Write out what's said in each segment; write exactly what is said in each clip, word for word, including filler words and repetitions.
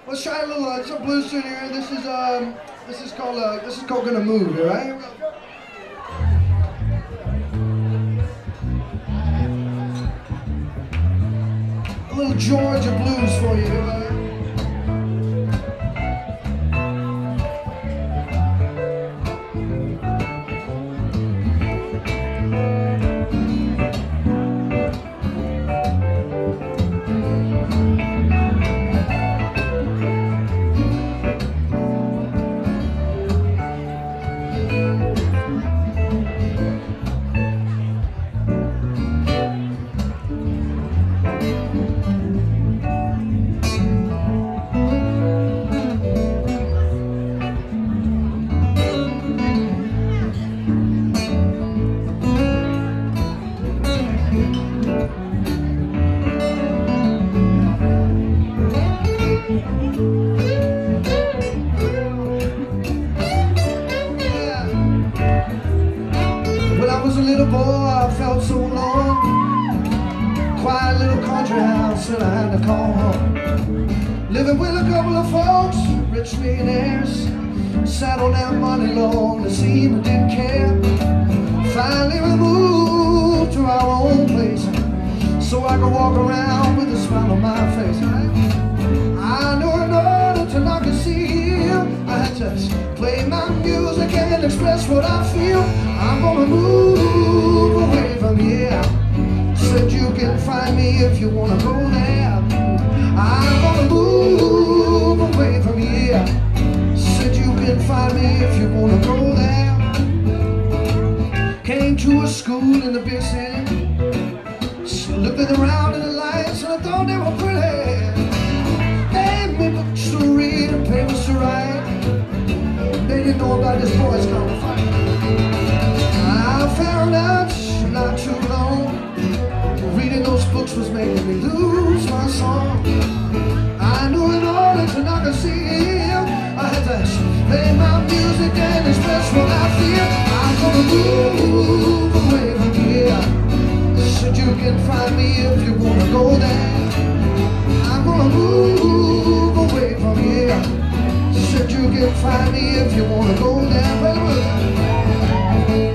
Let's try a little, uh, some blues tune here. This is um, this is called uh, this is called "Gonna Move." All right. Here we go. A little Georgia blues for you. Uh, I had to call home. Living with a couple of folks, rich millionaires, sat on that money long to see but didn't care. Finally we moved to our own place, so I could walk around with a smile on my face. I knew in order to knock a seal, I had to play my music and express what I feel. I'm gonna move away from here. Said you can find me if you wanna go there. I'm gonna move away from here. Said you can find me if you wanna go there. Came to a school in the big city, looking around in the lights and I thought they were pretty. Gave me books to read and papers to write. They didn't know about this boys gonna fight. I found out not too long, reading those books was making me lose my song. I knew in order to knock a seal, I had to play my music and express what I feel. I'm gonna move away from here. Said you can find me if you wanna go there. I'm gonna move away from here. Said you can find me if you wanna go there. Wait a minute.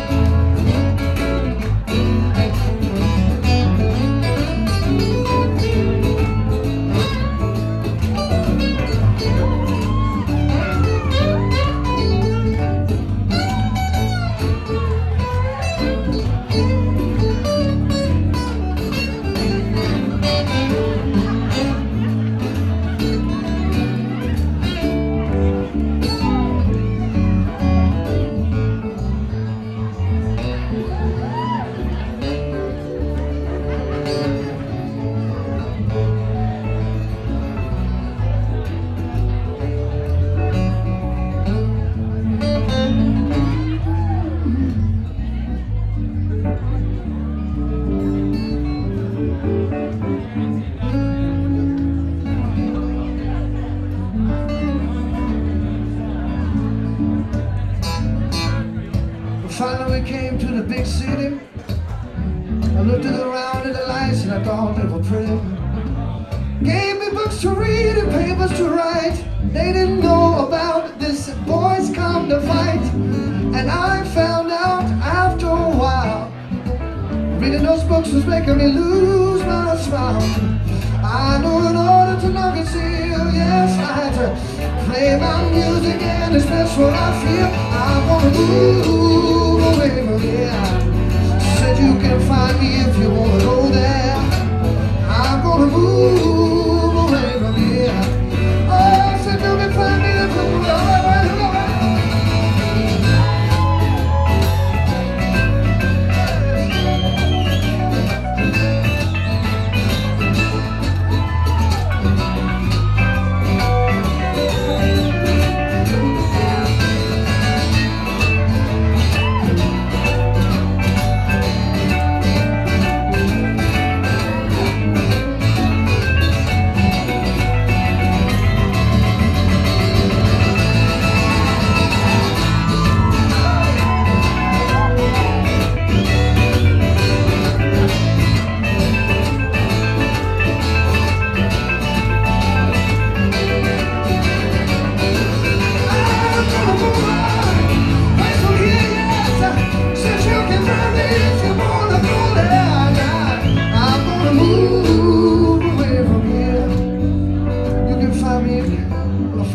Finally we came to the big city. I looked around at the lights and I thought they were pretty. Gave me books to read and papers to write. They didn't know about this boys come to fight. And I found out after a while, reading those books was making me lose my smile. I knew in order to knock a seal, yes, I had to play my music and express what I feel. I wanna move away from here. Said you can find me if you wanna go there. I'm gonna move away from here. Oh, said you can find me if you wanna go there.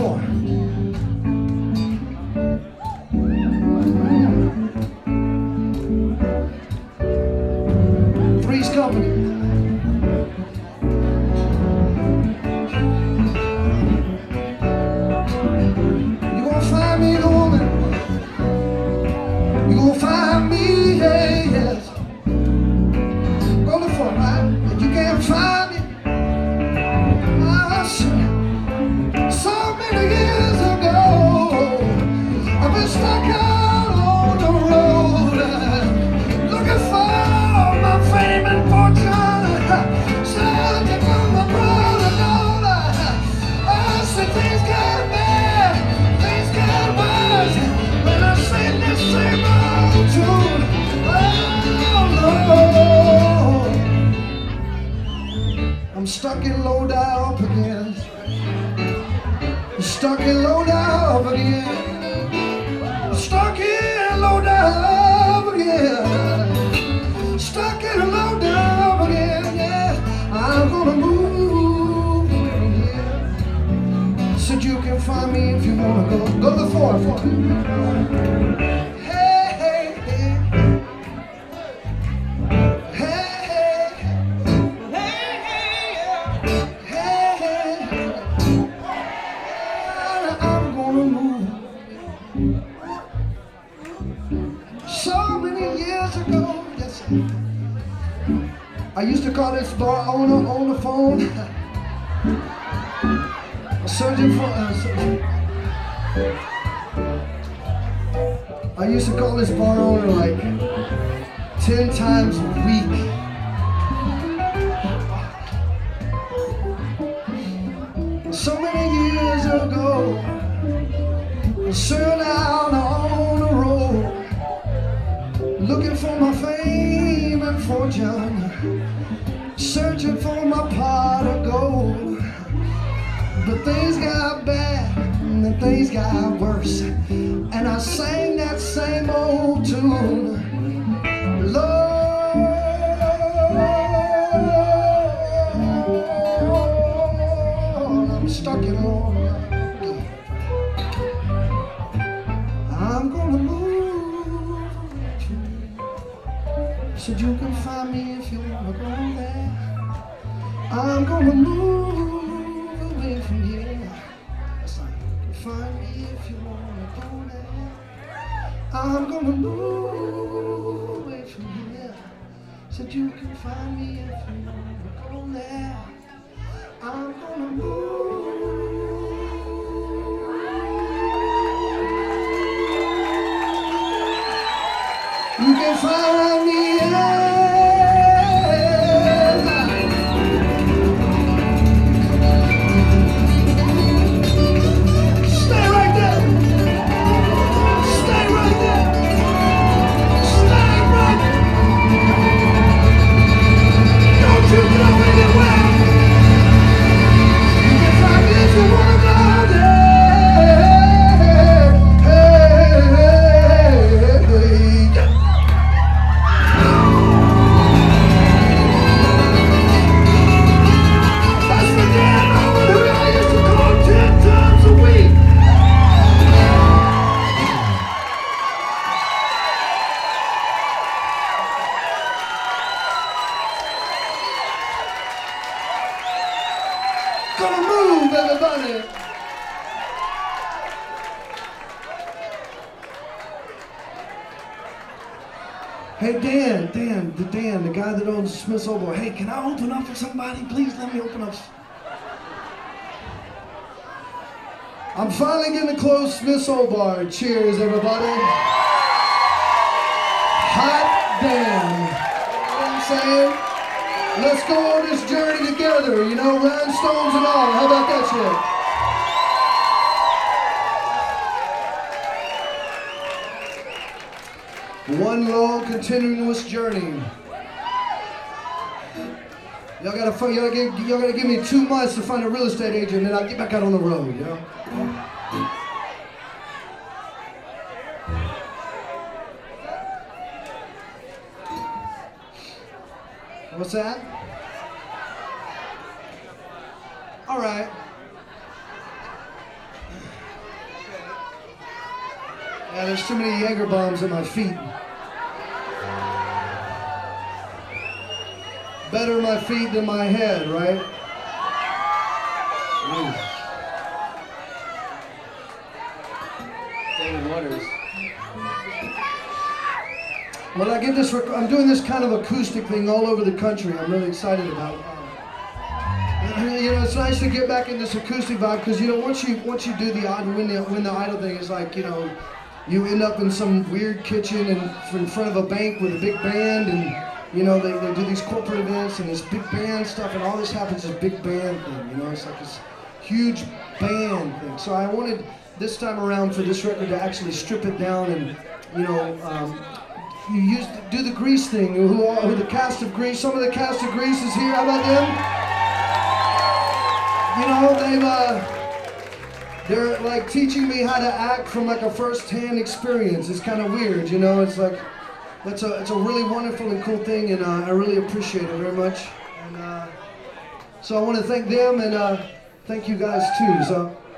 four. Three's company. You gonna find me the woman. You gonna find me, hey, yes. Go to four, right? And you can't find me. I see. So many years ago, I've been stuck out on the road, looking for my fame and fortune, searching for my brother gold. I said things got bad, things got worse, when I sing this same old tune. Oh Lord, I'm stuck in low down again. Stuck in low down again. Stuck in low down again. Stuck in low down again. Yeah, I'm gonna move from here. Said you can find me if you wanna go. Go to the four, four. Hey, hey, hey. So many years ago, yes, I used to call this bar owner on the phone, searching for. Uh, searching. I used to call this bar owner like ten times a week. So many years ago, sitting out on the road, looking for my fame and fortune, searching for my pot of gold. But things got bad and things got worse, and I sang that same old tune. Lord, I'm stuck in all again. I'm gonna move. Said you can find me if you wanna go there. I'm gonna move away from here. Yes, I can find me if you wanna go there. I'm gonna move away from here. Said you can find me if you wanna go there. I'm gonna move. You can find me, yeah. Stay right there. Stay right there. Stay right there. Don't you go anywhere. You can find me if you wanna go there. Gonna move, everybody. Hey, Dan, Dan, the Dan, the guy that owns Smith's Old Boy. Hey, can I open up for somebody? Please let me open up. I'm finally gonna close Smith's Old Bar. Cheers, everybody. Hot damn. You know what I'm saying? Let's go on this journey together, you know, rhinestones and all. How about that shit? One long, continuous journey. Y'all gotta, y'all gotta, y'all gotta give me two months to find a real estate agent, and then I'll get back out on the road, you know? What's that? All right. Yeah, there's too many Jaeger bombs at my feet. Better my feet than my head, right? Ooh. David Waters. Well, I get this. Rec- I'm doing this kind of acoustic thing all over the country. I'm really excited about it. You know, it's nice to get back in this acoustic vibe because you know once you once you do the odd win the win the idol thing, it's like you know you end up in some weird kitchen and in front of a bank with a big band, and you know they, they do these corporate events and this big band stuff, and all this happens this big band thing. You know, it's like this huge band thing. So I wanted this time around for this record to actually strip it down and you know. Um, You used to do the Grease thing. Who, who the cast of Grease? Some of the cast of Grease is here. How about them? You know, they've uh, they're like teaching me how to act from like a first-hand experience. It's kind of weird, you know. It's like that's a it's a really wonderful and cool thing, and uh, I really appreciate it very much. And uh, so I want to thank them and uh, thank you guys too. So.